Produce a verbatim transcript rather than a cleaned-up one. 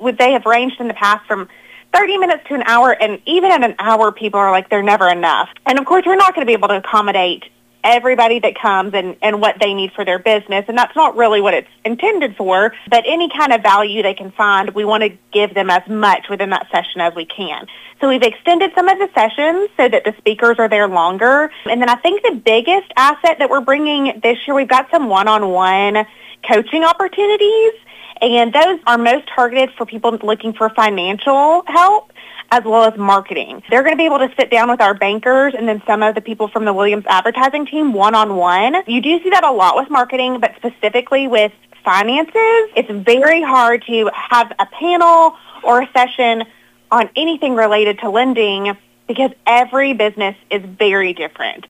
would they have ranged in the past from thirty minutes to an hour, and even at an hour, people are like, they're never enough. And of course, we're not going to be able to accommodate everybody that comes and, and what they need for their business, and that's not really what it's intended for, but any kind of value they can find, we want to give them as much within that session as we can. So we've extended some of the sessions so that the speakers are there longer. And then I think the biggest asset that we're bringing this year, we've got some one-on-one coaching opportunities, and those are most targeted for people looking for financial help as well as marketing. They're going to be able to sit down with our bankers and then some of the people from the Williams advertising team one-on-one. You do see that a lot with marketing, but specifically with finances, it's very hard to have a panel or a session on anything related to lending because every business is very different.